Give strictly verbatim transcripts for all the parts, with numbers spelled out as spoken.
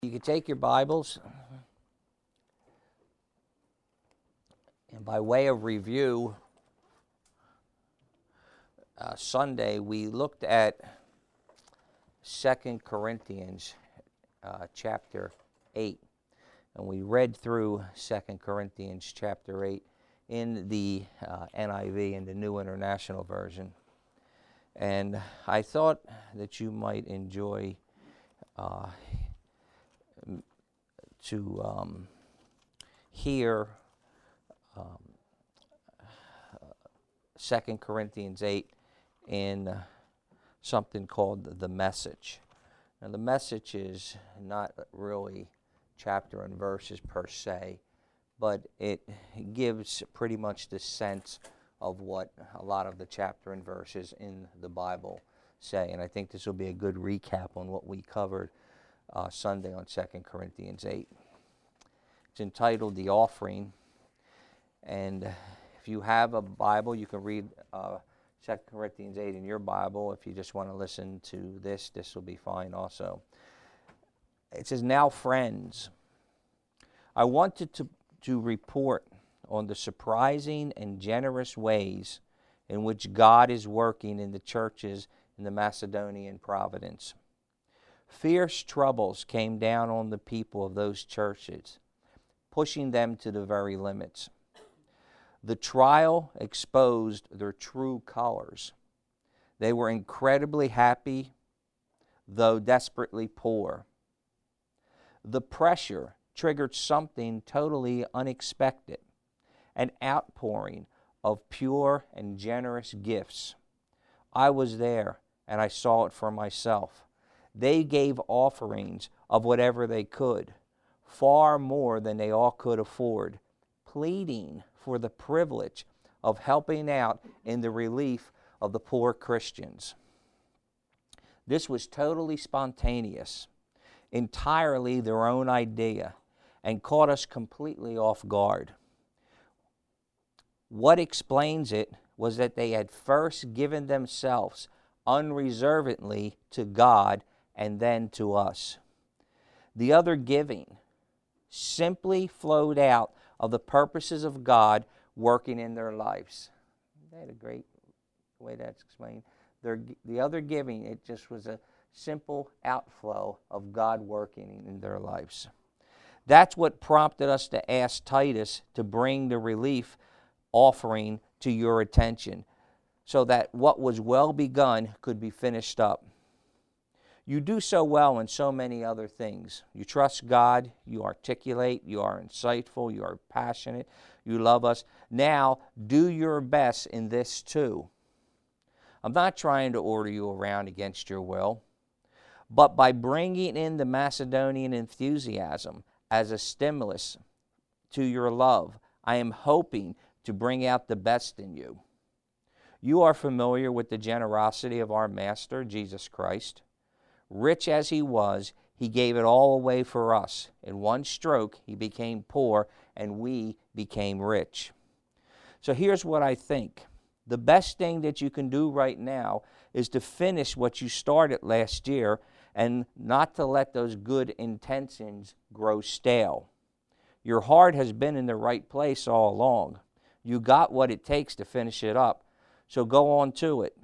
You can take your Bibles, and by way of review, uh, Sunday we looked at Second Corinthians uh, chapter eight, and we read through Second Corinthians chapter eight in the uh, N I V, in the New International Version. And I thought that you might enjoy uh, to um, hear um, Second Corinthians eight in uh, something called the Message. Now, the Message is not really chapter and verses per se, but it gives pretty much the sense of what a lot of the chapter and verses in the Bible say. And I think this will be a good recap on what we covered Uh, Sunday on Second Corinthians eight. It's entitled The Offering, and if you have a Bible, you can read uh, Second Corinthians eight in your Bible. If you just want to listen to this, this will be fine also. It says, "Now, friends, I wanted to, to report on the surprising and generous ways in which God is working in the churches in the Macedonian province. Fierce troubles came down on the people of those churches, pushing them to the very limits. The trial exposed their true colors. They were incredibly happy, though desperately poor. The pressure triggered something totally unexpected, an outpouring of pure and generous gifts. I was there, and I saw it for myself. They gave offerings of whatever they could, far more than they all could afford, pleading for the privilege of helping out in the relief of the poor Christians. This was totally spontaneous, entirely their own idea, and caught us completely off guard. What explains it was that they had first given themselves unreservedly to God and then to us. The other giving simply flowed out of the purposes of God working in their lives." They had a great way that's explained. Their, the other giving, it just was a simple outflow of God working in their lives. That's what prompted us to ask Titus to bring the relief offering to your attention, so that what was well begun could be finished up. You do so well in so many other things. You trust God, you articulate, you are insightful, you are passionate, you love us. Now, do your best in this too. I'm not trying to order you around against your will, but by bringing in the Macedonian enthusiasm as a stimulus to your love, I am hoping to bring out the best in you. You are familiar with the generosity of our Master, Jesus Christ. Rich as he was, he gave it all away for us. In one stroke, he became poor, and we became rich. So here's what I think. The best thing that you can do right now is to finish what you started last year and not to let those good intentions grow stale. Your heart has been in the right place all along. You got what it takes to finish it up. So go on to it.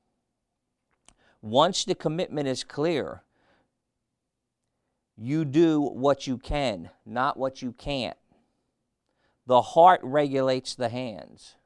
Once the commitment is clear, you do what you can, not what you can't. The heart regulates the hands.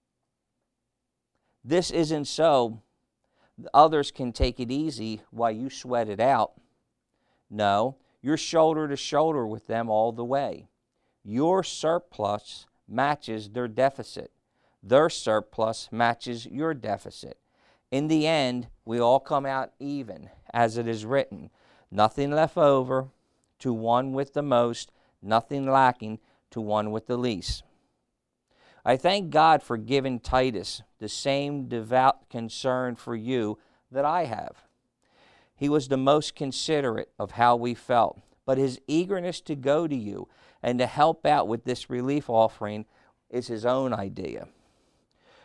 This isn't so others can take it easy while you sweat it out. No, you're shoulder to shoulder with them all the way. Your surplus matches their deficit. Their surplus matches your deficit. In the end, we all come out even, as it is written, nothing left over to one with the most, nothing lacking to one with the least. I thank God for giving Titus the same devout concern for you that I have. He was the most considerate of how we felt, but his eagerness to go to you and to help out with this relief offering is his own idea.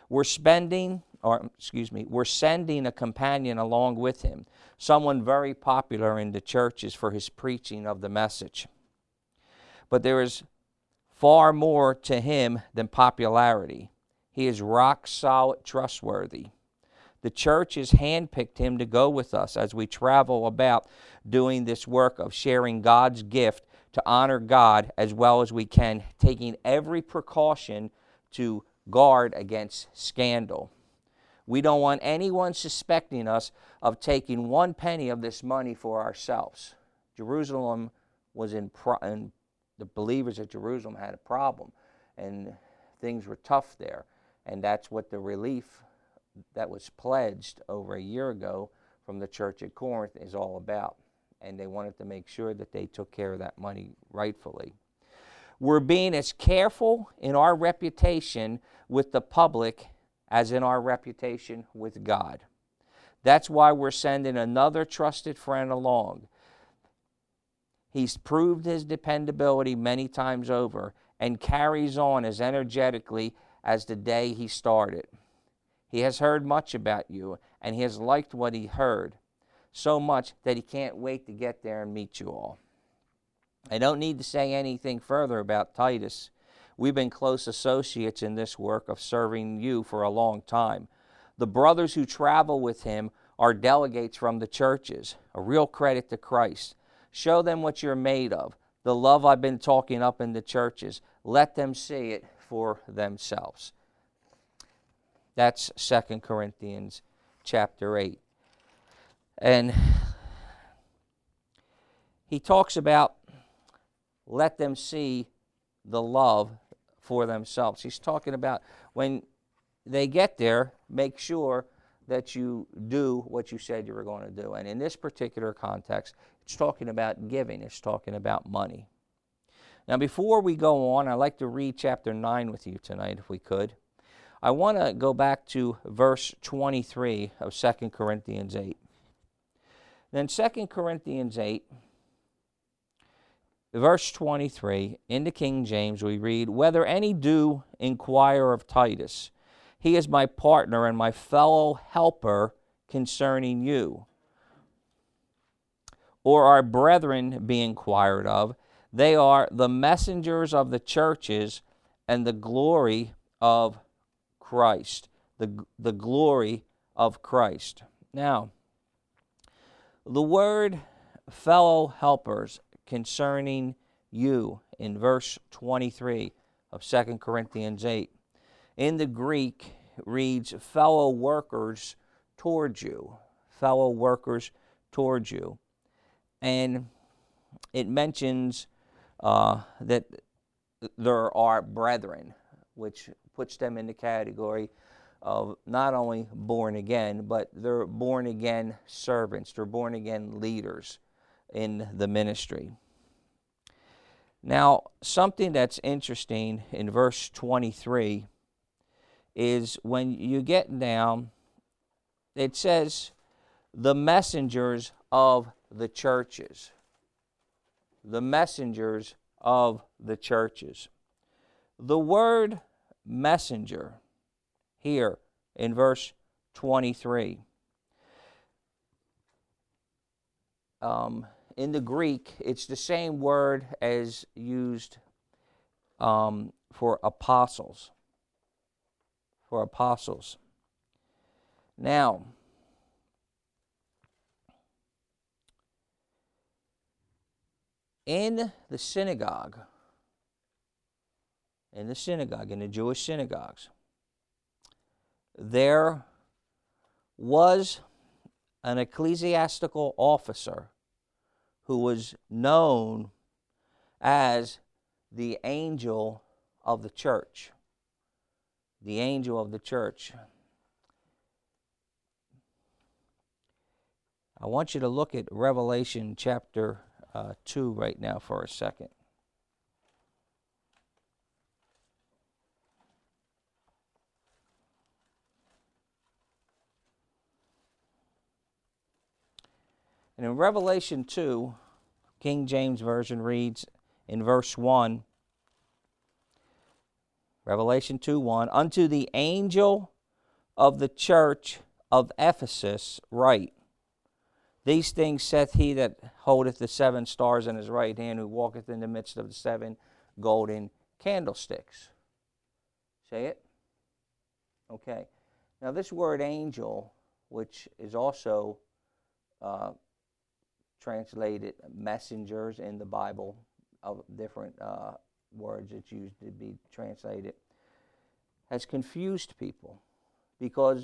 We're spending, or excuse me, we're sending a companion along with him, someone very popular in the churches for his preaching of the message. But there is far more to him than popularity. He is rock solid trustworthy. The church has handpicked him to go with us as we travel about doing this work of sharing God's gift to honor God as well as we can, taking every precaution to guard against scandal. We don't want anyone suspecting us of taking one penny of this money for ourselves. Jerusalem was in, pro- in the believers at Jerusalem had a problem, and things were tough there. And that's what the relief that was pledged over a year ago from the church at Corinth is all about. And they wanted to make sure that they took care of that money rightfully. We're being as careful in our reputation with the public as in our reputation with God. That's why we're sending another trusted friend along. He's proved his dependability many times over and carries on as energetically as the day he started. He has heard much about you, and he has liked what he heard, so much that he can't wait to get there and meet you all. I don't need to say anything further about Titus. We've been close associates in this work of serving you for a long time. The brothers who travel with him are delegates from the churches, a real credit to Christ. Show them what you're made of, the love I've been talking up in the churches. Let them see it for themselves. That's Second Corinthians chapter eight. And he talks about let them see the love for themselves. He's talking about when they get there, make sure that you do what you said you were going to do. And in this particular context, it's talking about giving. It's talking about money. Now, before we go on, I'd like to read chapter nine with you tonight, if we could. I want to go back to verse twenty-three of Second Corinthians eight. Then Second Corinthians eight, verse twenty-three, in the King James we read, "Whether any do inquire of Titus, he is my partner and my fellow helper concerning you. Or our brethren be inquired of, they are the messengers of the churches and the glory of Christ." The, the glory of Christ. Now, the word fellow helpers concerning you in verse twenty-three of Second Corinthians eight, in the Greek reads fellow workers towards you. Fellow workers towards you. And it mentions uh, that there are brethren, which puts them in the category of not only born again, but they're born again servants. They're born again leaders in the ministry. Now, something that's interesting in verse twenty-three is when you get down, it says, the messengers of the churches. The messengers of the churches. The word messenger here in verse twenty-three. Um, in the Greek, it's the same word as used um, for apostles. For apostles. Now, in the synagogue, in the synagogue, in the Jewish synagogues, there was an ecclesiastical officer who was known as the angel of the church. The angel of the church. I want you to look at Revelation chapter uh, two right now for a second. And in Revelation two, King James Version reads in verse one, Revelation two one, unto the angel of the church of Ephesus write, These things saith he that holdeth the seven stars in his right hand, who walketh in the midst of the seven golden candlesticks. Say it? Okay. Now this word angel, which is also uh, translated messengers in the Bible, of different uh, words that's used to be translated, has confused people, because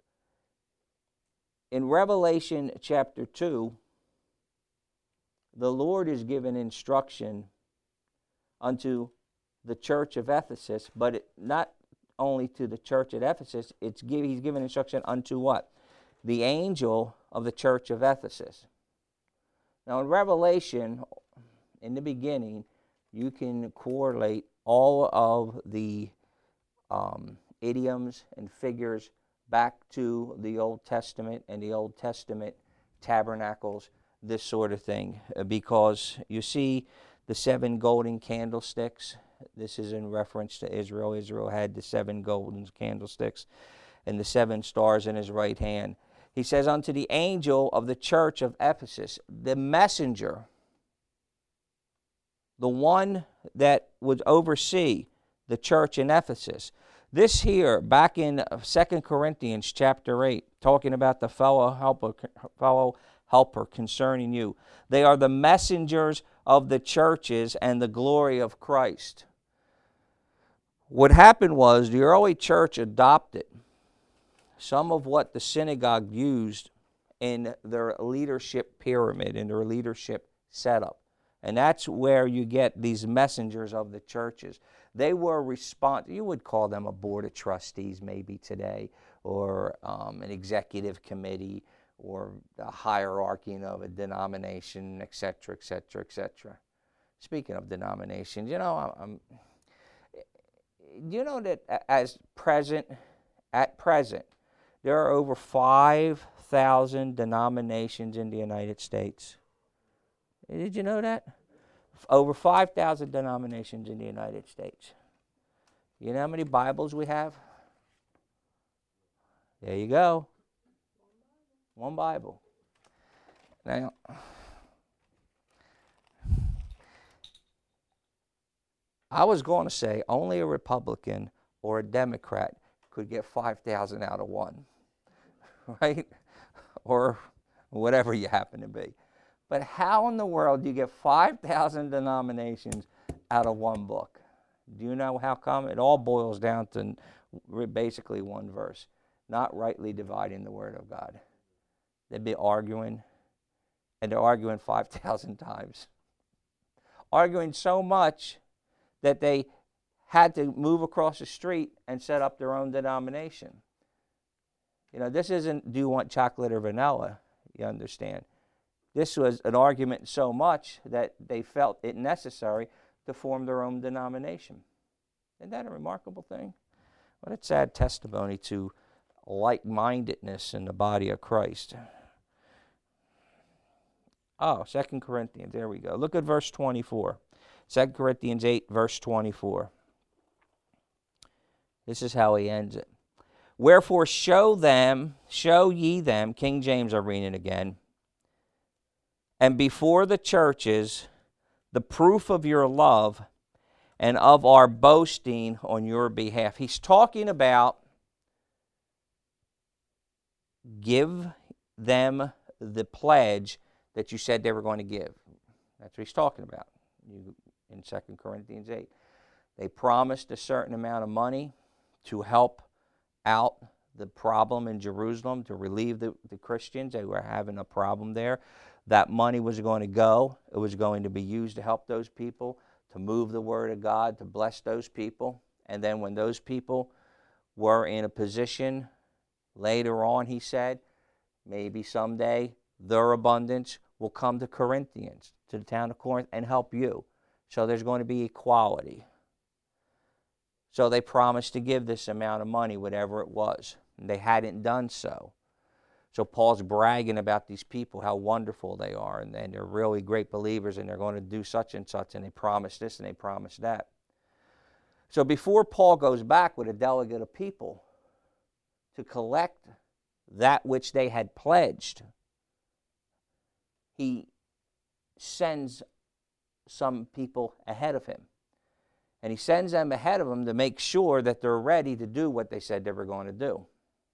in Revelation chapter two, the Lord is given instruction unto the church of Ephesus, but it, not only to the church at Ephesus, it's give, he's given instruction unto what? The angel of the church of Ephesus. Now in Revelation, in the beginning, you can correlate all of the um, idioms and figures back to the Old Testament and the Old Testament tabernacles, this sort of thing. Because you see the seven golden candlesticks. This is in reference to Israel. Israel had the seven golden candlesticks and the seven stars in his right hand. He says, unto the angel of the church of Ephesus, the messenger, the one that would oversee the church in Ephesus. This here, back in Second Corinthians chapter eight, talking about the fellow helper, fellow helper concerning you. They are the messengers of the churches and the glory of Christ. What happened was the early church adopted some of what the synagogue used in their leadership pyramid, in their leadership setup. And that's where you get these messengers of the churches. They were respons- you would call them a board of trustees maybe today, or um, an executive committee, or a hierarchy of a denomination, et cetera, et cetera, et cetera. Speaking of denominations, you know, I'm, you know that as present, at present, there are over five thousand denominations in the United States. Did you know that? Over five thousand denominations in the United States. You know how many Bibles we have? There you go. One Bible. Now, I was going to say only a Republican or a Democrat could get five thousand out of one, right? Or whatever you happen to be. But how in the world do you get five thousand denominations out of one book? Do you know how come? It all boils down to basically one verse. Not rightly dividing the word of God. They'd be arguing, and they're arguing five thousand times. Arguing so much that they had to move across the street and set up their own denomination. You know, this isn't do you want chocolate or vanilla, you understand. This was an argument so much that they felt it necessary to form their own denomination. Isn't that a remarkable thing? What a sad testimony to like-mindedness in the body of Christ. Oh, Second Corinthians, there we go. Look at verse twenty-four. Second Corinthians eight, verse twenty-four. This is how he ends it. Wherefore show them, show ye them, King James are reading again, and before the churches the proof of your love and of our boasting on your behalf. He's talking about give them the pledge that you said they were going to give. That's what he's talking about you, in Second Corinthians eight. They promised a certain amount of money to help out the problem in Jerusalem, to relieve the, the Christians. They were having a problem there. That money was going to go. It was going to be used to help those people, to move the word of God, to bless those people. And then when those people were in a position later on, he said, maybe someday their abundance will come to Corinthians, to the town of Corinth, and help you. So there's going to be equality. So they promised to give this amount of money, whatever it was. And they hadn't done so. So Paul's bragging about these people, how wonderful they are, and, and they're really great believers, and they're going to do such and such, and they promise this and they promise that. So before Paul goes back with a delegate of people to collect that which they had pledged, he sends some people ahead of him. And he sends them ahead of him to make sure that they're ready to do what they said they were going to do.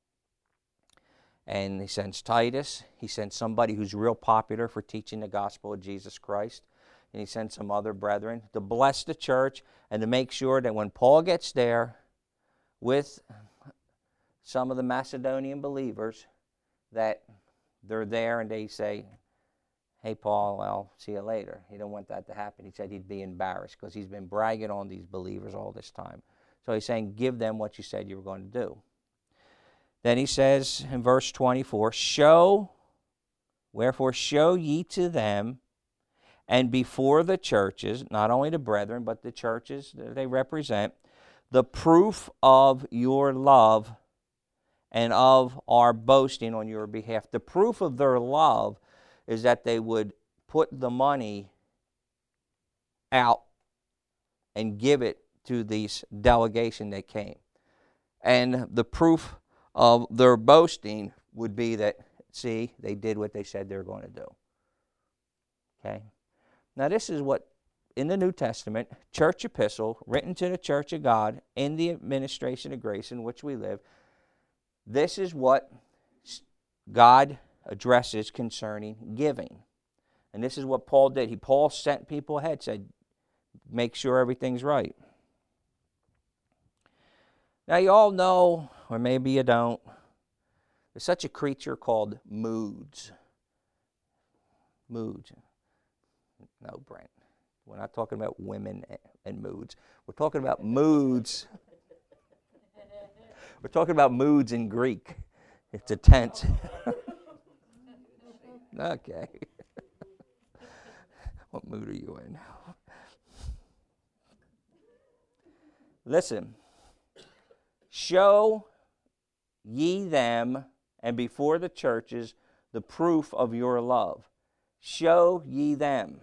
And he sends Titus. He sends somebody who's real popular for teaching the gospel of Jesus Christ. And he sends some other brethren to bless the church and to make sure that when Paul gets there with some of the Macedonian believers, that they're there and they say, hey, Paul, I'll see you later. He didn't want that to happen. He said he'd be embarrassed because he's been bragging on these believers all this time. So he's saying, give them what you said you were going to do. Then he says in verse twenty-four, show, wherefore show ye to them and before the churches, not only the brethren, but the churches that they represent, the proof of your love and of our boasting on your behalf. The proof of their love is that they would put the money out and give it to this delegation that came. And the proof of their boasting would be that, see, they did what they said they were going to do. Okay? Now this is what, in the New Testament, church epistle, written to the church of God, in the administration of grace in which we live, this is what God addresses concerning giving. And this is what Paul did. He Paul sent people ahead, said, make sure everything's right. Now you all know, or maybe you don't, there's such a creature called moods. Moods. No, Brent. We're not talking about women and moods. We're talking about moods. We're talking about moods in Greek. It's a tense. Okay. What mood are you in? Listen. Show ye them and before the churches the proof of your love. Show ye them.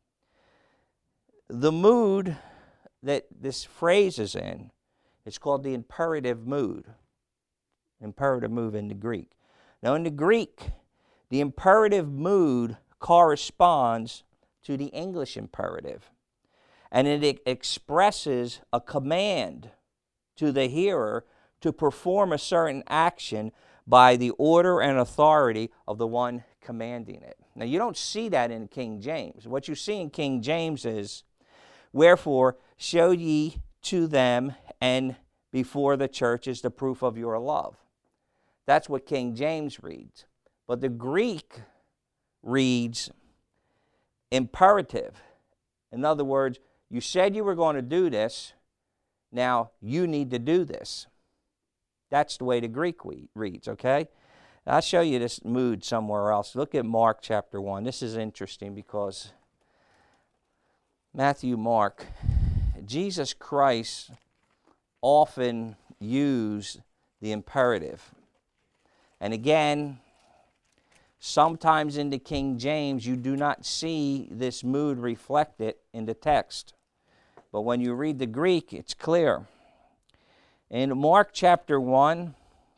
The mood that this phrase is in is called the imperative mood. Imperative mood in the Greek. Now in the Greek, the imperative mood corresponds to the English imperative. And it expresses a command to the hearer to perform a certain action by the order and authority of the one commanding it. Now you don't see that in King James. What you see in King James is, wherefore show ye to them and before the churches the proof of your love. That's what King James reads. But the Greek reads imperative. In other words, you said you were going to do this, now you need to do this. That's the way the Greek reads, okay? I'll show you this mood somewhere else. Look at Mark chapter one. This is interesting because Matthew, Mark, Jesus Christ often used the imperative. And again, sometimes in the King James, you do not see this mood reflected in the text. But when you read the Greek, it's clear. In Mark chapter one,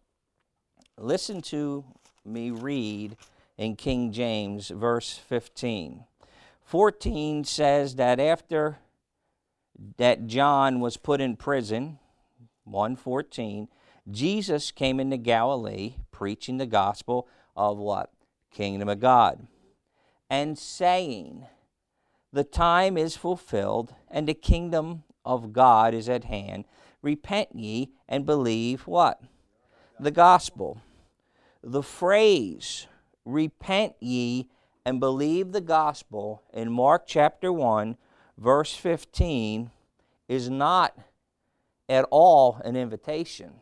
listen to me read in King James, verse fifteen. fourteen says that after that John was put in prison, one fourteen, Jesus came into Galilee preaching the gospel of what? Kingdom of God. And saying, the time is fulfilled, and the kingdom of God is at hand. Repent ye and believe what? The gospel. The phrase, repent ye and believe the gospel, in Mark chapter one, verse fifteen, is not at all an invitation,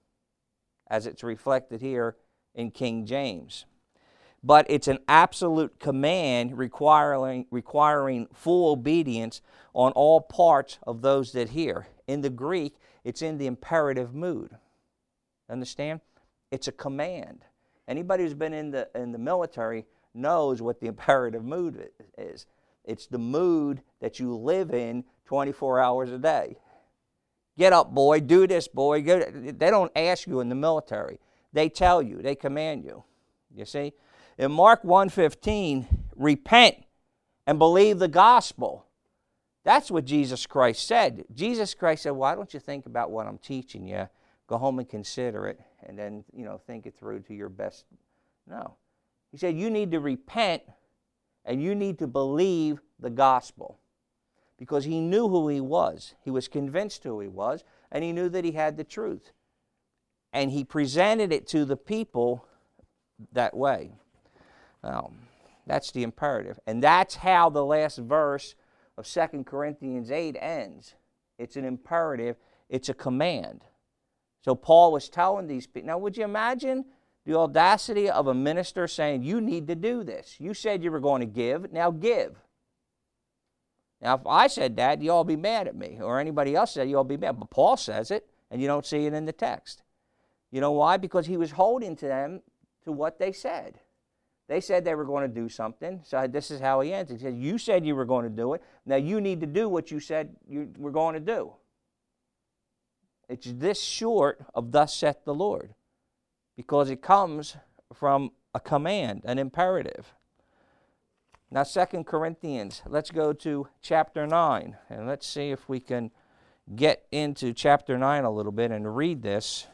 as it's reflected here in King James. But it's an absolute command requiring, requiring full obedience on all parts of those that hear. In the Greek, it's in the imperative mood. Understand? It's a command. Anybody who's been in the, in the military knows what the imperative mood is. It's the mood that you live in twenty-four hours a day. Get up, boy. Do this, boy. Go. They don't ask you in the military. They tell you. They command you. You see? In Mark one fifteen, repent and believe the gospel. That's what Jesus Christ said. Jesus Christ said, why don't you think about what I'm teaching you? Go home and consider it, and then, you know, think it through to your best. No. He said, you need to repent, and you need to believe the gospel. Because he knew who he was. He was convinced who he was, and he knew that he had the truth. And he presented it to the people that way. Now, that's the imperative. And that's how the last verse of Second Corinthians eight ends. It's an imperative. It's a command. So Paul was telling these people. Now, would you imagine the audacity of a minister saying, you need to do this. You said you were going to give. Now give. Now, if I said that, you all be mad at me. Or anybody else said, you all be mad. But Paul says it, and you don't see it in the text. You know why? Because he was holding to them to what they said. They said they were going to do something. So this is how he ends. He said, you said you were going to do it. Now you need to do what you said you were going to do. It's this short of thus saith the Lord. Because it comes from a command, an imperative. Now, Second Corinthians, let's go to chapter nine, and let's see if we can get into chapter nine a little bit and read this.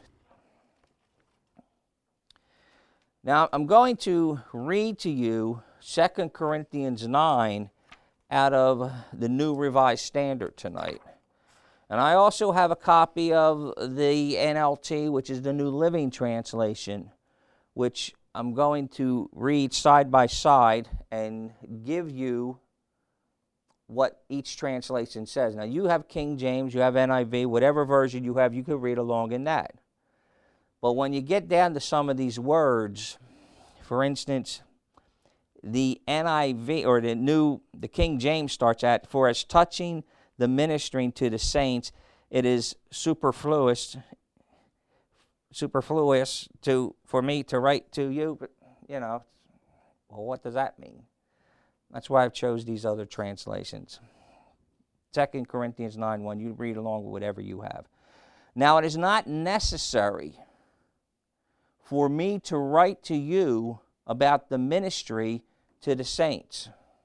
Now, I'm going to read to you Second Corinthians nine out of the New Revised Standard tonight. And I also have a copy of the N L T, which is the New Living Translation, which I'm going to read side by side and give you what each translation says. Now, you have King James, you have N I V, whatever version you have, you can read along in that. But when you get down to some of these words, for instance, the N I V, or the new, the King James starts at, for as touching the ministering to the saints, it is superfluous superfluous to for me to write to you, but you know, well, what does that mean? That's why I've chose these other translations. Second Corinthians nine one, you read along with whatever you have. Now it is not necessary for me to write to you about the ministry to the saints.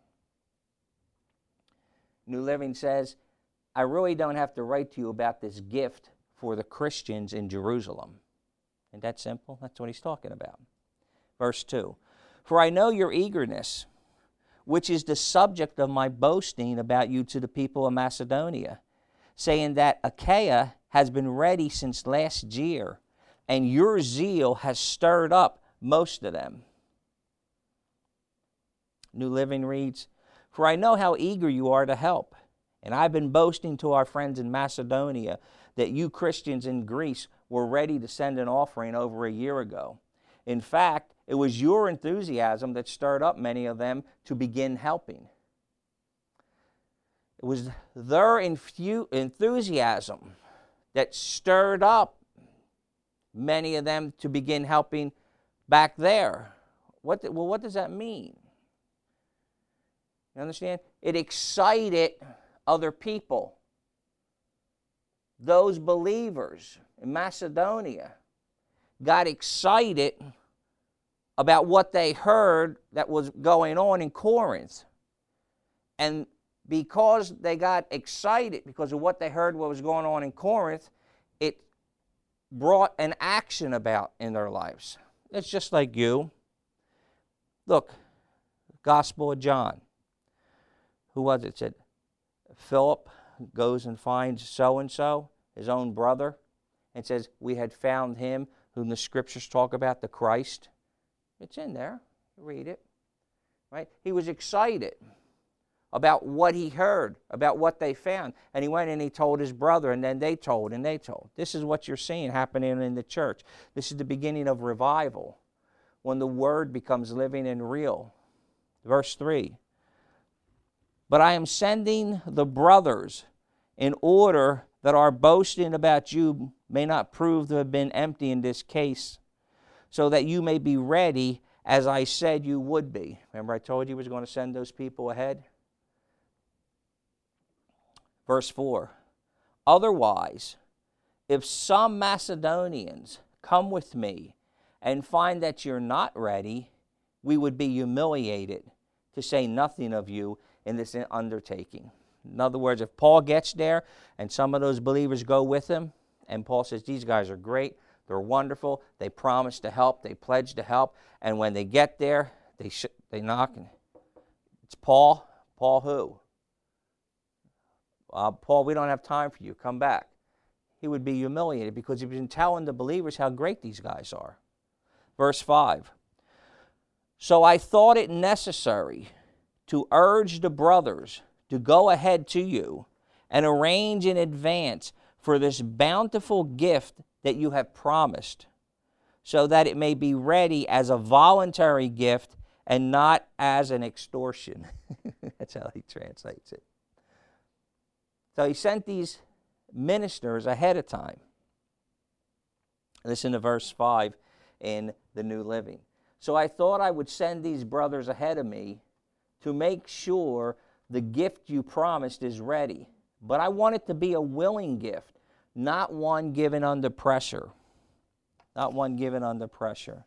New Living says, I really don't have to write to you about this gift for the Christians in Jerusalem. Isn't that simple? That's what he's talking about. Verse two. For I know your eagerness, which is the subject of my boasting about you to the people of Macedonia, saying that Achaia has been ready since last year, and your zeal has stirred up most of them. New Living reads, for I know how eager you are to help, and I've been boasting to our friends in Macedonia that you Christians in Greece were ready to send an offering over a year ago. In fact, it was your enthusiasm that stirred up many of them to begin helping. It was their enthusiasm that stirred up many of them to begin helping back there. What the, well, what does that mean? You understand? It excited other people. Those believers in Macedonia got excited about what they heard that was going on in Corinth. And because they got excited because of what they heard what was going on in Corinth, it brought an action about in their lives. It's just like you. Look, Gospel of John. Who was it? It said, Philip goes and finds so-and-so, his own brother, and says, we had found him whom the Scriptures talk about, the Christ. It's in there. Read it. Right? He was excited about what he heard, about what they found. And he went and he told his brother, and then they told, and they told. This is what you're seeing happening in the church. This is the beginning of revival, when the Word becomes living and real. Verse three. But I am sending the brothers in order that our boasting about you may not prove to have been empty in this case, so that you may be ready as I said you would be. Remember I told you he was going to send those people ahead? Verse four. Otherwise, if some Macedonians come with me and find that you're not ready, we would be humiliated, to say nothing of you, in this undertaking. In other words, if Paul gets there and some of those believers go with him, and Paul says, these guys are great, they're wonderful, they promise to help, they pledge to help, and when they get there, they sh- they knock, and it's Paul. Paul who? Uh, Paul, we don't have time for you, come back. He would be humiliated because he's been telling the believers how great these guys are. Verse five. So I thought it necessary to urge the brothers to go ahead to you and arrange in advance for this bountiful gift that you have promised, so that it may be ready as a voluntary gift and not as an extortion. That's how he translates it. So he sent these ministers ahead of time. Listen to verse five in the New Living. So I thought I would send these brothers ahead of me to make sure the gift you promised is ready. But I want it to be a willing gift, not one given under pressure. Not one given under pressure.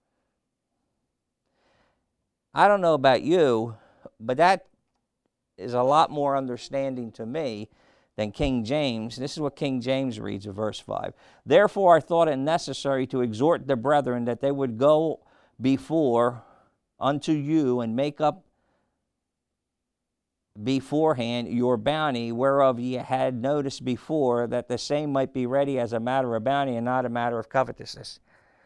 I don't know about you, but that is a lot more understanding to me than King James. This is what King James reads in verse five. Therefore I thought it necessary to exhort the brethren that they would go before unto you and make up beforehand your bounty, whereof ye had noticed before, that the same might be ready as a matter of bounty and not a matter of covetousness.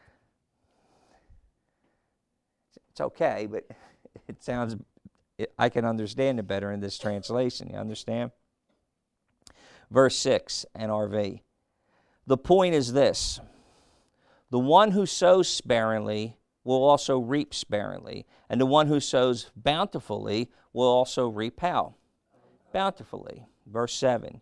It's okay, but it sounds, I can understand it better in this translation. You understand? Verse six, N R V. The point is this: the one who sows sparingly will also reap sparingly, and the one who sows bountifully will also reap how? Bountifully. Verse seven.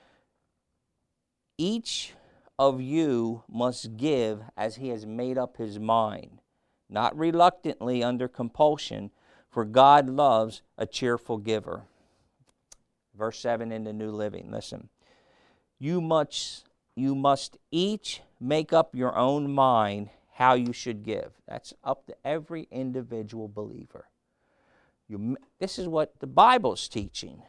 Each of you must give as he has made up his mind, not reluctantly under compulsion, for God loves a cheerful giver. Verse seven in the New Living. Listen. You must, you must each make up your own mind how you should give. That's up to every individual believer. You, this is what the Bible's teaching.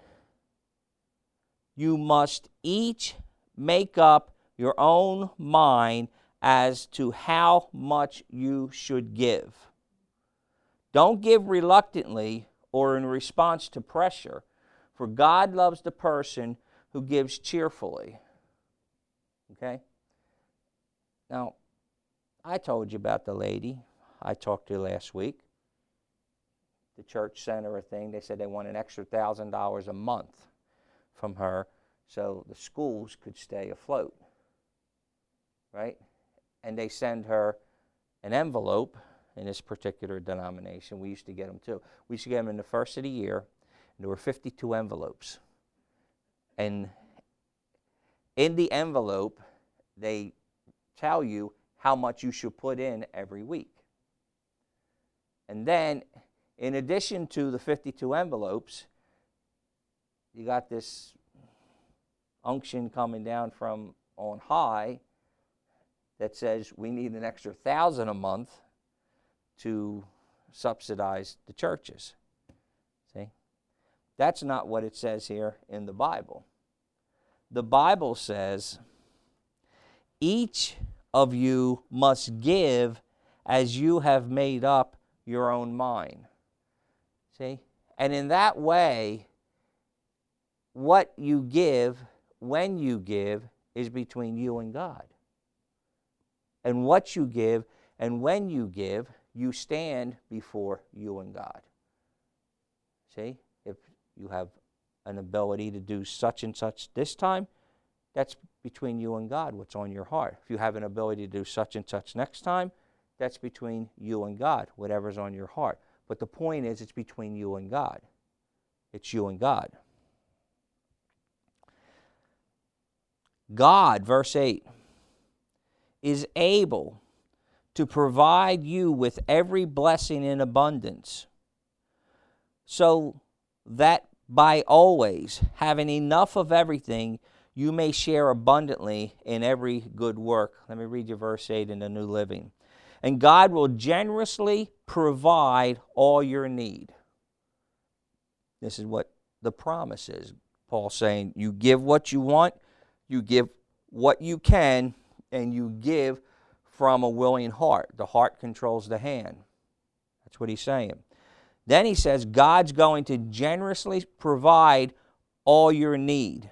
You must each make up your own mind as to how much you should give. Don't give reluctantly or in response to pressure, for God loves the person who gives cheerfully. Okay? Now, I told you about the lady I talked to last week. The church sent her a thing. They said they want an extra one thousand dollars a month from her so the schools could stay afloat. Right? And they send her an envelope in this particular denomination. We used to get them too. We used to get them in the first of the year, and there were fifty-two envelopes. And in the envelope, they tell you how much you should put in every week. And then, in addition to the fifty-two envelopes, you got this unction coming down from on high that says we need an extra thousand a month to subsidize the churches. See? That's not what it says here in the Bible. The Bible says, each of you must give as you have made up your own mind. See? And in that way, what you give, when you give, is between you and God. And what you give and when you give, you stand before you and God. See? If you have an ability to do such and such this time, that's between you and God, what's on your heart. If you have an ability to do such and such next time, that's between you and God, whatever's on your heart. But the point is, it's between you and God. It's you and God. God, verse eight, is able to provide you with every blessing in abundance, so that by always having enough of everything, you may share abundantly in every good work. Let me read you verse eight in the New Living. And God will generously provide all your need. This is what the promise is. Paul's saying, you give what you want, you give what you can, and you give from a willing heart. The heart controls the hand. That's what he's saying. Then he says, God's going to generously provide all your need.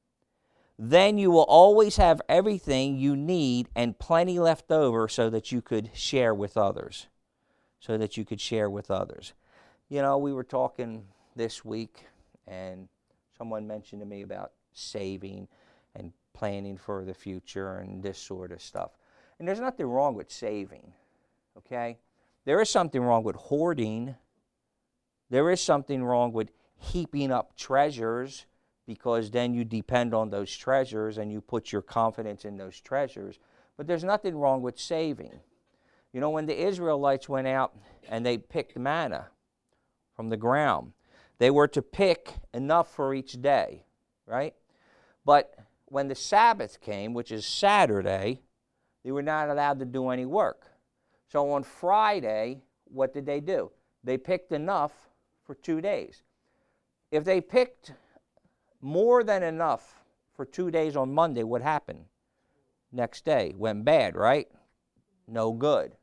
Then you will always have everything you need and plenty left over so that you could share with others. So that you could share with others. You know, we were talking this week, and someone mentioned to me about saving and planning for the future and this sort of stuff. And there's nothing wrong with saving, okay? There is something wrong with hoarding. There is something wrong with heaping up treasures, because then you depend on those treasures and you put your confidence in those treasures. But there's nothing wrong with saving. You know, when the Israelites went out and they picked manna from the ground, they were to pick enough for each day, right? But when the Sabbath came, which is Saturday, they were not allowed to do any work. So on Friday, what did they do? They picked enough for two days. If they picked more than enough for two days on Monday, what happened? Next day, went bad, right? No good.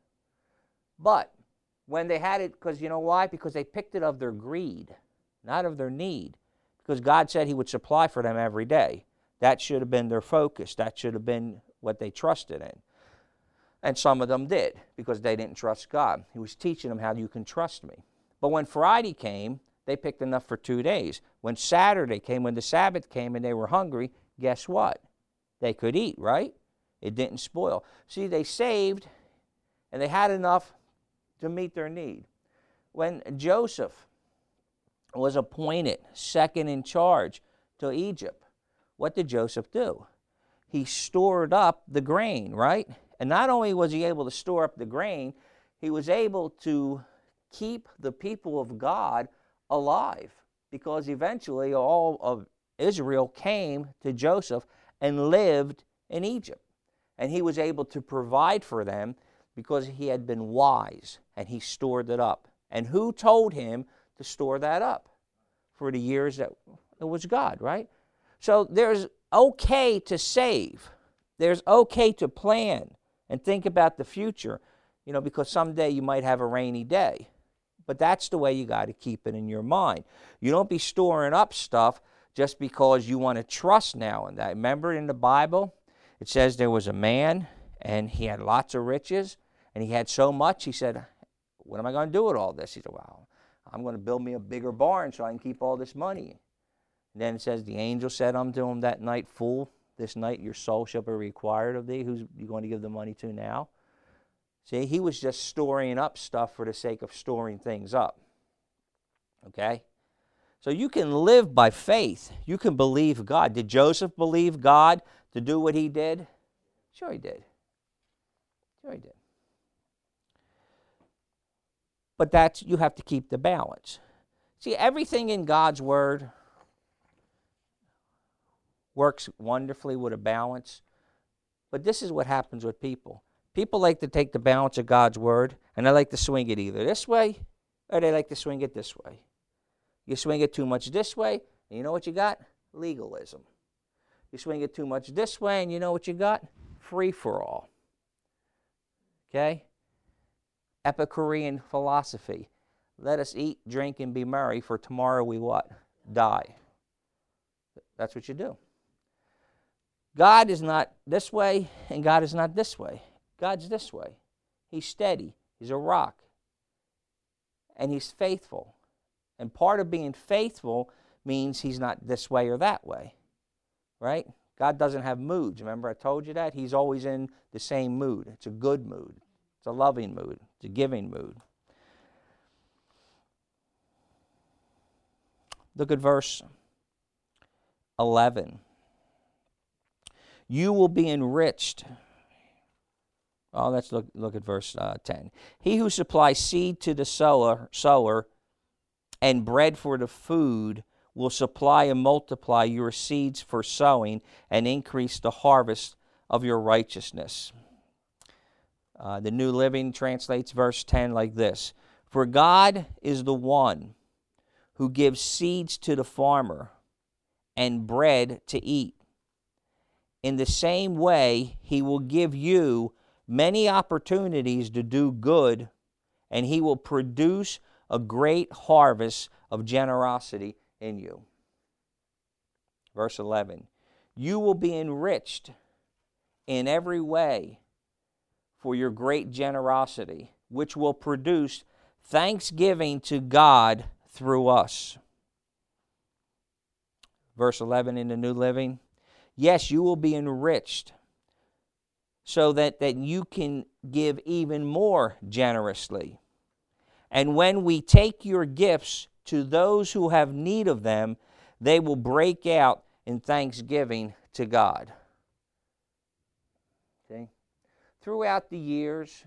But when they had it, because you know why? Because they picked it of their greed, not of their need. Because God said he would supply for them every day. That should have been their focus. That should have been what they trusted in. And some of them did, because they didn't trust God. He was teaching them how you can trust me. But when Friday came, they picked enough for two days. When Saturday came, when the Sabbath came and they were hungry, guess what? They could eat, right? It didn't spoil. See, they saved and they had enough to meet their need. When Joseph was appointed second in charge to Egypt, what did Joseph do? He stored up the grain, right? And not only was he able to store up the grain, he was able to keep the people of God alive, because eventually all of Israel came to Joseph and lived in Egypt. And he was able to provide for them because he had been wise and he stored it up. And who told him to store that up? For the years that it was God, right? So there's okay to save. There's okay to plan and think about the future, you know, because someday you might have a rainy day. But that's the way you got to keep it in your mind. You don't be storing up stuff just because you want to trust now and that. Remember in the Bible, it says there was a man and he had lots of riches and he had so much, he said, what am I going to do with all this? He said, well, I'm going to build me a bigger barn so I can keep all this money. And then it says the angel said unto him that night, fool, this night your soul shall be required of thee. Who's you going to give the money to now? See, he was just storing up stuff for the sake of storing things up. Okay? So you can live by faith. You can believe God. Did Joseph believe God to do what he did? Sure he did. Sure he did. But that's, you have to keep the balance. See, everything in God's Word works wonderfully with a balance. But this is what happens with people. People like to take the balance of God's Word, and they like to swing it either this way, or they like to swing it this way. You swing it too much this way, and you know what you got? Legalism. You swing it too much this way, and you know what you got? Free-for-all. Okay? Epicurean philosophy. Let us eat, drink, and be merry, for tomorrow we what? Die. That's what you do. God is not this way, and God is not this way. God's this way. He's steady. He's a rock. And he's faithful. And part of being faithful means he's not this way or that way. Right? God doesn't have moods. Remember I told you that? He's always in the same mood. It's a good mood. It's a loving mood. It's a giving mood. Look at verse eleven. You will be enriched. Oh, let's look, look at verse uh, ten. He who supplies seed to the sower, sower and bread for the food will supply and multiply your seeds for sowing and increase the harvest of your righteousness. Uh, the New Living translates verse ten like this: For God is the one who gives seeds to the farmer and bread to eat. In the same way, he will give you many opportunities to do good, and he will produce a great harvest of generosity in you. Verse eleven, you will be enriched in every way for your great generosity, which will produce thanksgiving to God through us. Verse eleven in the New Living, yes, you will be enriched so that, that you can give even more generously. And when we take your gifts to those who have need of them, they will break out in thanksgiving to God. Okay? Throughout the years,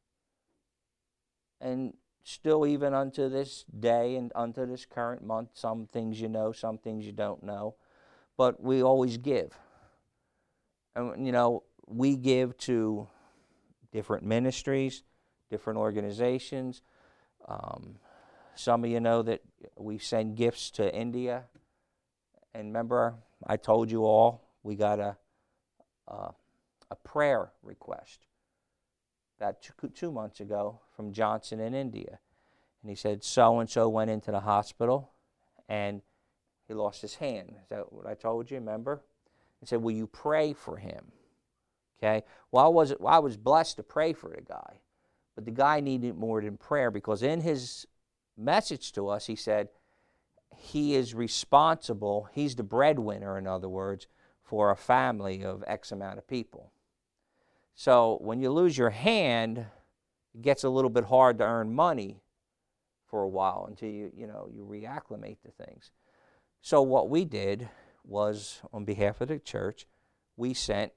and still even unto this day and unto this current month, some things you know, some things you don't know, but we always give. And, you know, we give to different ministries, different organizations. Um, some of you know that we send gifts to India. And remember, I told you all, we got a, a, a prayer request that two, two months ago from Johnson in India. And he said, so-and-so went into the hospital and he lost his hand. Is that what I told you, remember? He said, will you pray for him? Okay. Well, I was, well, I was blessed to pray for the guy. But the guy needed more than prayer, because in his message to us, he said he is responsible, he's the breadwinner, in other words, for a family of X amount of people. So when you lose your hand, it gets a little bit hard to earn money for a while until you, you know, you reacclimate to things. So what we did was, on behalf of the church, we sent,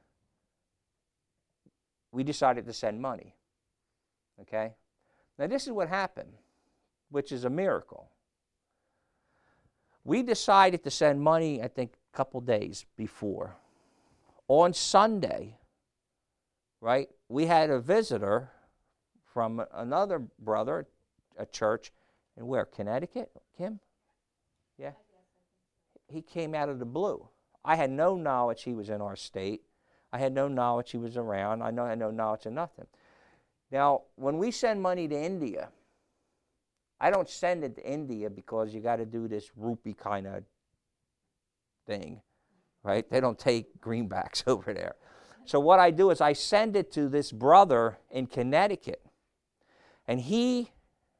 we decided to send money. Okay? Now this is what happened, which is a miracle. We decided to send money, I think, a couple days before. On Sunday, right, we had a visitor from another brother, a church, in where, Connecticut, Kim? Yeah? He came out of the blue. I had no knowledge he was in our state. I had no knowledge he was around. I, know, I had no knowledge of nothing. Now, when we send money to India, I don't send it to India because you got to do this rupee kind of thing, right? They don't take greenbacks over there. So what I do is I send it to this brother in Connecticut, and he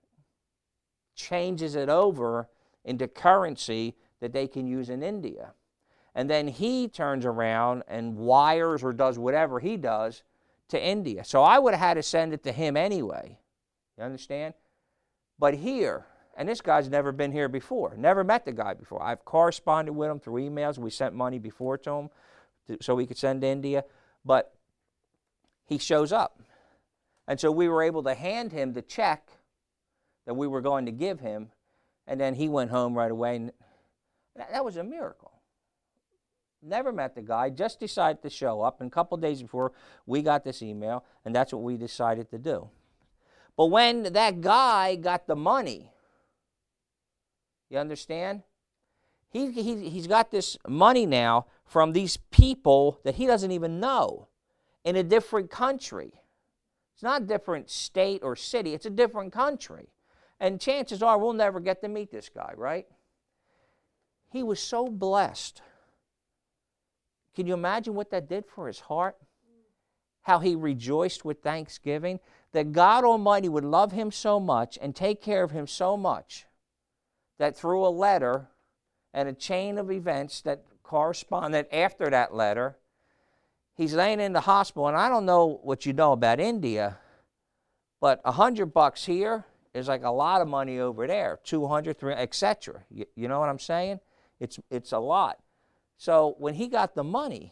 changes it over into currency that they can use in India. And then he turns around and wires or does whatever he does to India. So I would have had to send it to him anyway. You understand? But here, and this guy's never been here before, never met the guy before. I've corresponded with him through emails. We sent money before to him to, so we could send to India. But he shows up. And so we were able to hand him the check that we were going to give him, and then he went home right away. And that, that was a miracle. Never met the guy, just decided to show up. And a couple days before, we got this email, and that's what we decided to do. But when that guy got the money, you understand? He, he, he's got this money now from these people that he doesn't even know in a different country. It's not a different state or city. It's a different country. And chances are we'll never get to meet this guy, right? He was so blessed. Can you imagine what that did for his heart? How he rejoiced with thanksgiving, that God Almighty would love him so much and take care of him so much that through a letter and a chain of events that corresponded after that letter, he's laying in the hospital. And I don't know what you know about India, but a hundred bucks here is like a lot of money over there, two hundred, three hundred, et cetera. You, you know what I'm saying? It's, it's a lot. So when he got the money,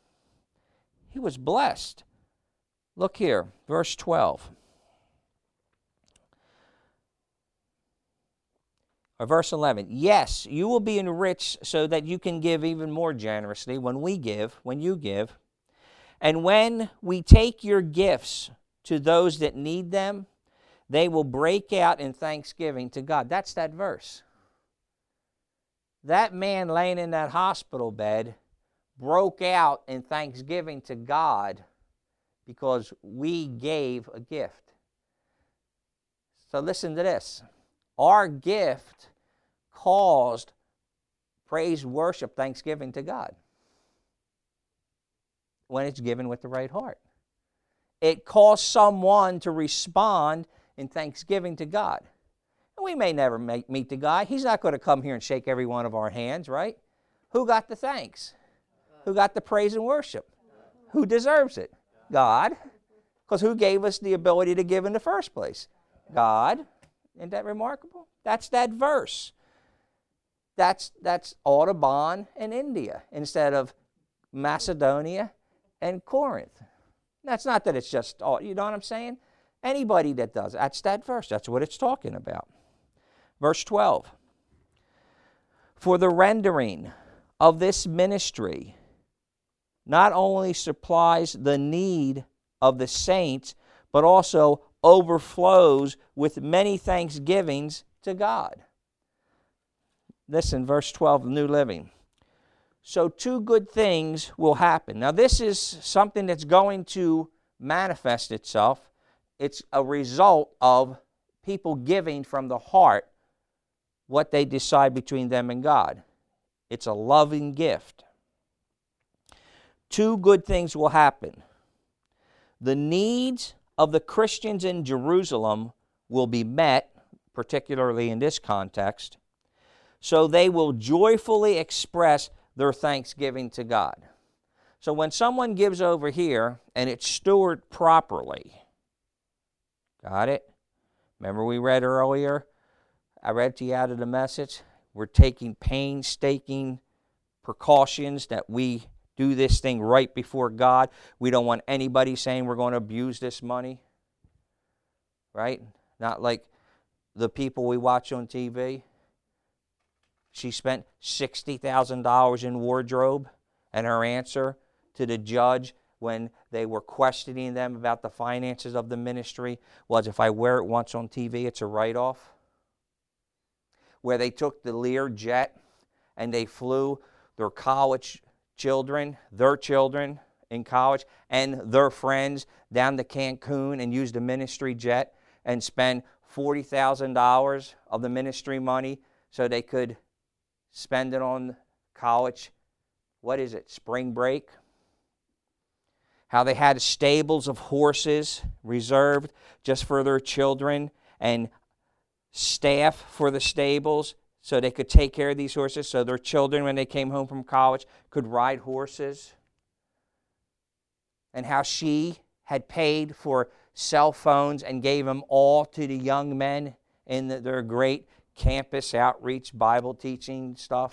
he was blessed. Look here, verse twelve. Or verse eleven, yes, you will be enriched so that you can give even more generously when we give, when you give. And when we take your gifts to those that need them, they will break out in thanksgiving to God. That's that verse. That man laying in that hospital bed broke out in thanksgiving to God because we gave a gift. So listen to this. Our gift caused praise, worship, thanksgiving to God when it's given with the right heart. It caused someone to respond in thanksgiving to God. And we may never make, meet the guy. He's not going to come here and shake every one of our hands, right? Who got the thanks? Who got the praise and worship? Who deserves it? God. Because who gave us the ability to give in the first place? God. Isn't that remarkable? That's that verse. That's, that's Audubon and India instead of Macedonia and Corinth. That's not that it's just, all, you know what I'm saying? Anybody that does it, that's that verse. That's what it's talking about. Verse twelve. For the rendering of this ministry not only supplies the need of the saints, but also overflows with many thanksgivings to God. Listen, verse twelve, the New Living. So two good things will happen. Now this is something that's going to manifest itself. It's a result of people giving from the heart what they decide between them and God. It's a loving gift. Two good things will happen. The needs of the Christians in Jerusalem will be met, particularly in this context, so they will joyfully express their thanksgiving to God. So when someone gives over here and it's stewarded properly, got it? Remember we read earlier, I read to you out of the Message, we're taking painstaking precautions that we do this thing right before God. We don't want anybody saying we're going to abuse this money, right? Not like the people we watch on T V. She spent sixty thousand dollars in wardrobe, and her answer to the judge when they were questioning them about the finances of the ministry was, if I wear it once on T V, it's a write-off. Where they took the Lear jet and they flew their college children, their children in college, and their friends down to Cancun and used a ministry jet and spent forty thousand dollars of the ministry money so they could spend it on college, what is it, spring break? How they had stables of horses reserved just for their children and staff for the stables so they could take care of these horses so their children, when they came home from college, could ride horses. And how she had paid for cell phones and gave them all to the young men in the, their great campus outreach Bible teaching stuff.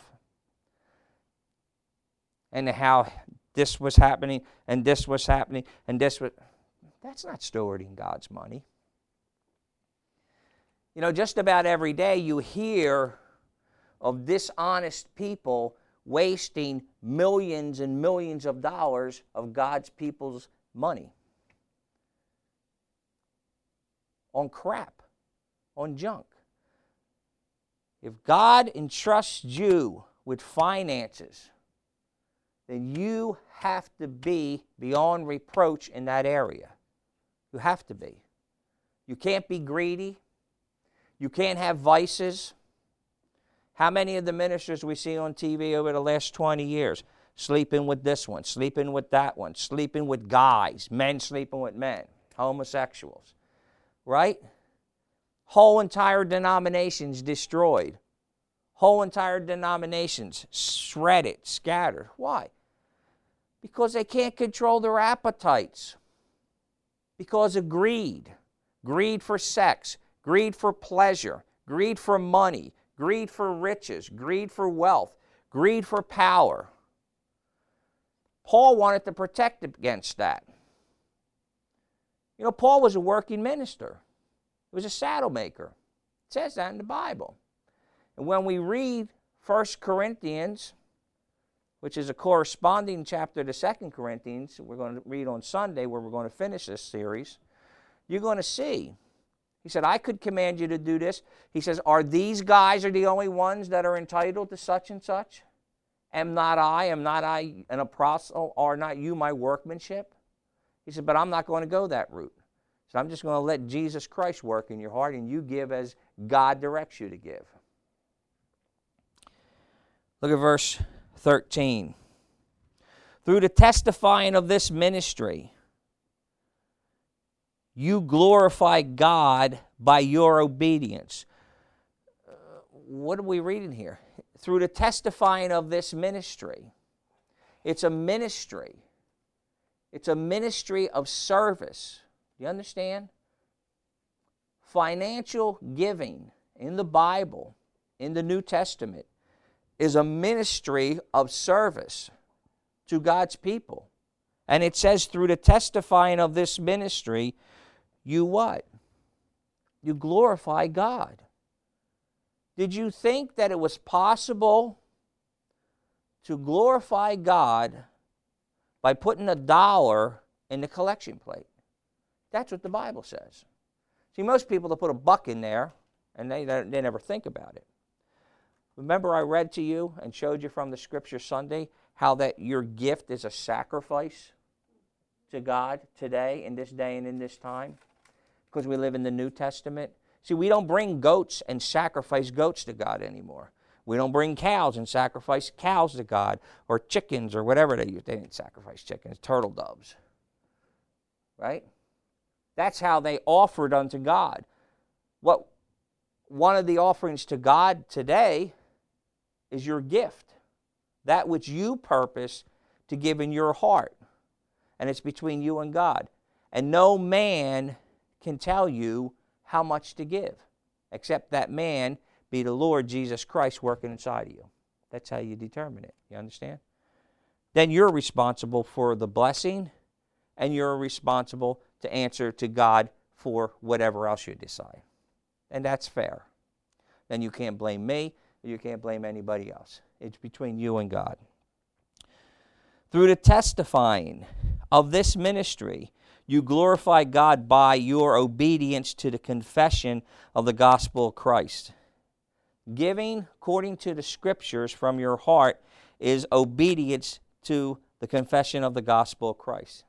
And how this was happening and this was happening and this was... That's not stewarding God's money. You know, just about every day you hear of dishonest people wasting millions and millions of dollars of God's people's money on crap, on junk. If God entrusts you with finances, then you have to be beyond reproach in that area. You have to be. You can't be greedy. You can't have vices. How many of the ministers we see on T V over the last twenty years? Sleeping with this one, sleeping with that one, sleeping with guys, men sleeping with men, homosexuals, right? Whole entire denominations destroyed. Whole entire denominations shredded, scattered. Why? Because they can't control their appetites. Because of greed. Greed for sex. Greed for pleasure. Greed for money. Greed for riches. Greed for wealth. Greed for power. Paul wanted to protect against that. You know, Paul was a working minister. He was a saddle maker. It says that in the Bible. And when we read First Corinthians, which is a corresponding chapter to Second Corinthians, we're going to read on Sunday where we're going to finish this series, you're going to see. He said, I could command you to do this. He says, are these guys are the only ones that are entitled to such and such? Am not I, am not I an apostle, are not you my workmanship? He said, but I'm not going to go that route. So I'm just going to let Jesus Christ work in your heart, and you give as God directs you to give. Look at verse thirteen. Through the testifying of this ministry, you glorify God by your obedience. Uh, what are we reading here? Through the testifying of this ministry. It's a ministry. It's a ministry of service. You understand? Financial giving in the Bible, in the New Testament, is a ministry of service to God's people. And it says through the testifying of this ministry, you what? You glorify God. Did you think that it was possible to glorify God by putting a dollar in the collection plate? That's what the Bible says. See, most people, they'll put a buck in there, and they, they never think about it. Remember I read to you and showed you from the Scripture Sunday how that your gift is a sacrifice to God today, in this day and in this time? Because we live in the New Testament. See, we don't bring goats and sacrifice goats to God anymore. We don't bring cows and sacrifice cows to God, or chickens, or whatever they use. They didn't sacrifice chickens, turtle doves. Right? That's how they offered unto God. What one of the offerings to God today is your gift, that which you purpose to give in your heart. And it's between you and God. And no man can tell you how much to give, except that man be the Lord Jesus Christ working inside of you. That's how you determine it. You understand? Then you're responsible for the blessing, and you're responsible to answer to God for whatever else you decide. And that's fair. Then you can't blame me, and you can't blame anybody else. It's between you and God. Through the testifying of this ministry, you glorify God by your obedience to the confession of the gospel of Christ. Giving, according to the Scriptures, from your heart is obedience to the confession of the gospel of Christ.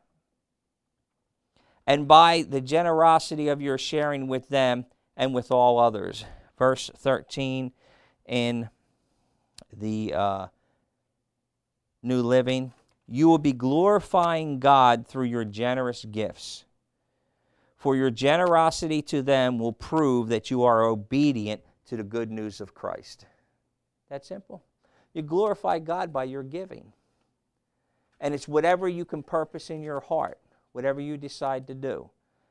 And by the generosity of your sharing with them and with all others. Verse thirteen in the uh, New Living. You will be glorifying God through your generous gifts. For your generosity to them will prove that you are obedient to the good news of Christ. That simple. You glorify God by your giving. And it's whatever you can purpose in your heart, whatever you decide to do.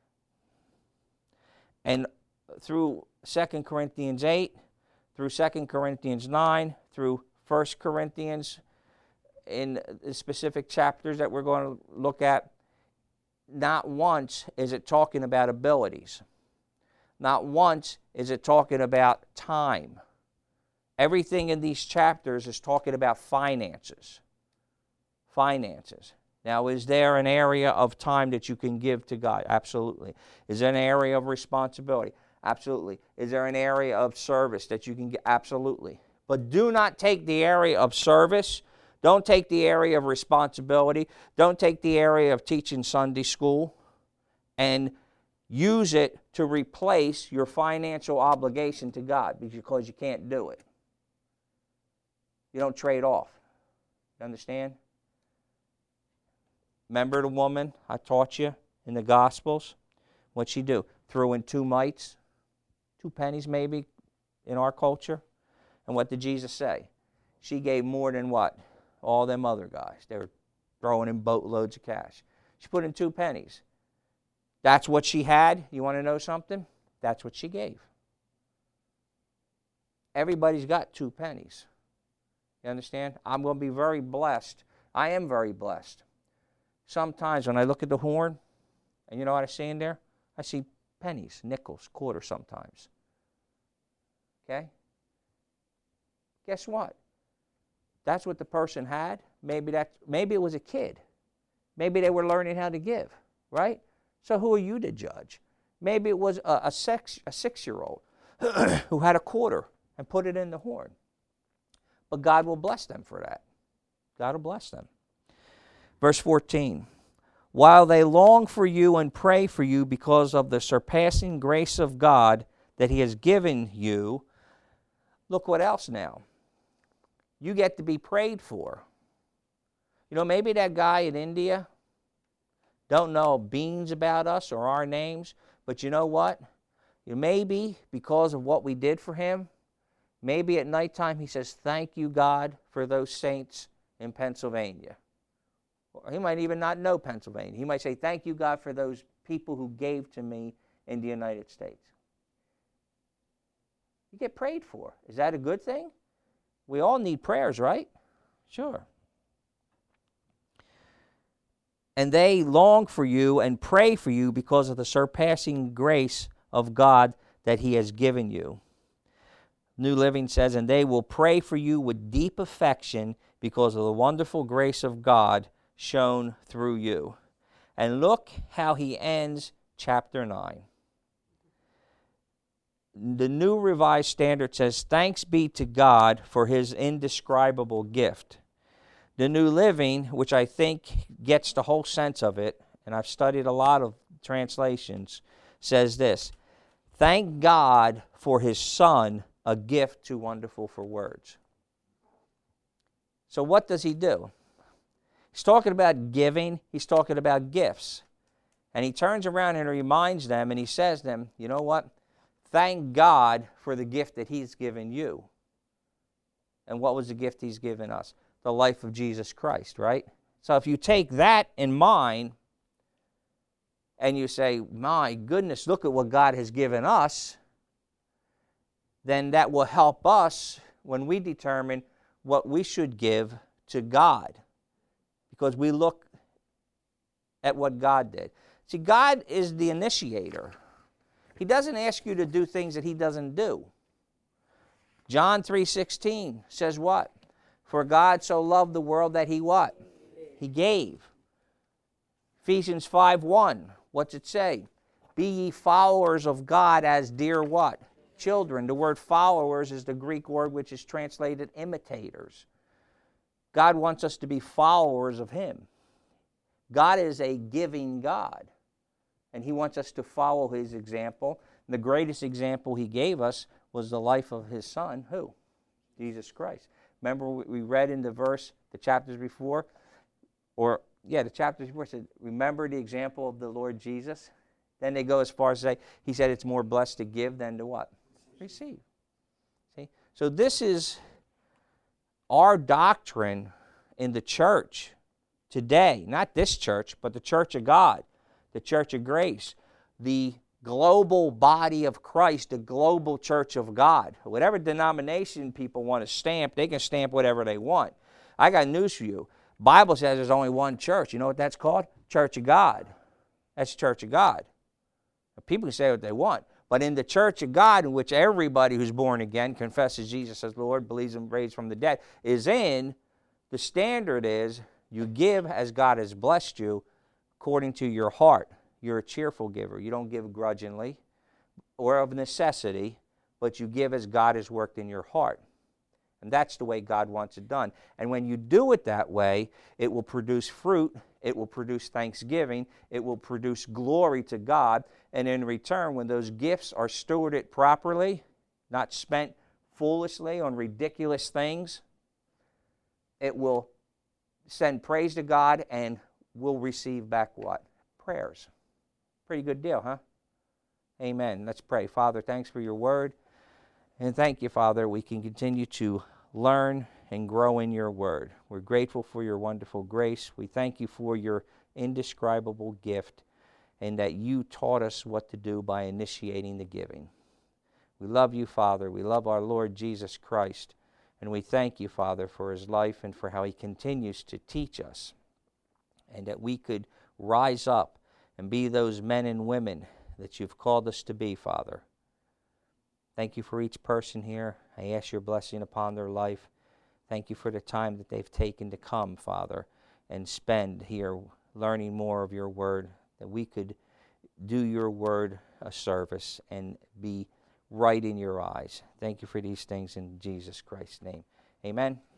And through Second Corinthians eight, through Second Corinthians nine, through First Corinthians, in the specific chapters that we're going to look at, not once is it talking about abilities. Not once is it talking about time. Everything in these chapters is talking about finances. Finances. Now, is there an area of time that you can give to God? Absolutely. Is there an area of responsibility? Absolutely. Is there an area of service that you can get? Absolutely. But do not take the area of service. Don't take the area of responsibility. Don't take the area of teaching Sunday school and use it to replace your financial obligation to God, because you can't do it. You don't trade off. You understand? Remember the woman I taught you in the Gospels? What'd she do? Threw in two mites, two pennies maybe in our culture. And what did Jesus say? She gave more than what? All them other guys. They were throwing in boatloads of cash. She put in two pennies. That's what she had. You want to know something? That's what she gave. Everybody's got two pennies. You understand? I'm going to be very blessed. I am very blessed. Sometimes when I look at the horn, and you know what I see in there? I see pennies, nickels, quarters sometimes. Okay? Guess what? That's what the person had. Maybe that, maybe it was a kid. Maybe they were learning how to give, right? So who are you to judge? Maybe it was a, a, sex, a six-year-old who had a quarter and put it in the horn. But God will bless them for that. God will bless them. Verse fourteen, while they long for you and pray for you because of the surpassing grace of God that He has given you, look what else now. You get to be prayed for. You know, maybe that guy in India don't know beans about us or our names, but you know what? You maybe because of what we did for him, maybe at nighttime he says, thank you, God, for those saints in Pennsylvania. Or he might even not know Pennsylvania. He might say, thank you, God, for those people who gave to me in the United States. You get prayed for. Is that a good thing? We all need prayers, right? Sure. And they long for you and pray for you because of the surpassing grace of God that He has given you. New Living says, and they will pray for you with deep affection because of the wonderful grace of God shown through you. And look how he ends chapter nine. The New Revised Standard says, thanks be to God for His indescribable gift. The New Living, which I think gets the whole sense of it, and I've studied a lot of translations, says this, thank God for His Son, a gift too wonderful for words. So what does He do? He's talking about giving. He's talking about gifts. And He turns around and reminds them, and He says to them, you know what? Thank God for the gift that He's given you. And what was the gift He's given us? The life of Jesus Christ, right? So if you take that in mind and you say, my goodness, look at what God has given us, then that will help us when we determine what we should give to God. Because we look at what God did. See, God is the initiator. He doesn't ask you to do things that He doesn't do. John three sixteen says what? For God so loved the world that He what? He gave. Ephesians five one, what's it say? Be ye followers of God as dear what? Children. The word followers is the Greek word which is translated imitators. God wants us to be followers of Him. God is a giving God. And He wants us to follow His example. And the greatest example He gave us was the life of His Son, who? Jesus Christ. Remember we read in the verse, the chapters before, or, yeah, the chapters before said, remember the example of the Lord Jesus? Then they go as far as to say, He said it's more blessed to give than to what? Receive. See? So this is our doctrine in the church today. Not this church, but the church of God. The Church of Grace, the global body of Christ, the global church of God. Whatever denomination people want to stamp, they can stamp whatever they want. I got news for you. Bible says there's only one church. You know what that's called? Church of God. That's Church of God. People can say what they want. But in the Church of God, in which everybody who's born again, confesses Jesus as Lord, believes Him raised from the dead, is in, the standard is you give as God has blessed you, according to your heart. You're a cheerful giver. You don't give grudgingly or of necessity, but you give as God has worked in your heart. And that's the way God wants it done. And when you do it that way, it will produce fruit, it will produce thanksgiving, it will produce glory to God, and in return, when those gifts are stewarded properly, not spent foolishly on ridiculous things, it will send praise to God and we'll receive back what? Prayers. Pretty good deal, huh? Amen. Let's pray. Father, thanks for your word. And thank you, Father, we can continue to learn and grow in your word. We're grateful for your wonderful grace. We thank you for your indescribable gift and that you taught us what to do by initiating the giving. We love you, Father. We love our Lord Jesus Christ. And we thank you, Father, for His life and for how He continues to teach us. And that we could rise up and be those men and women that you've called us to be, Father. Thank you for each person here. I ask your blessing upon their life. Thank you for the time that they've taken to come, Father, and spend here learning more of your word, that we could do your word a service and be right in your eyes. Thank you for these things in Jesus Christ's name. Amen.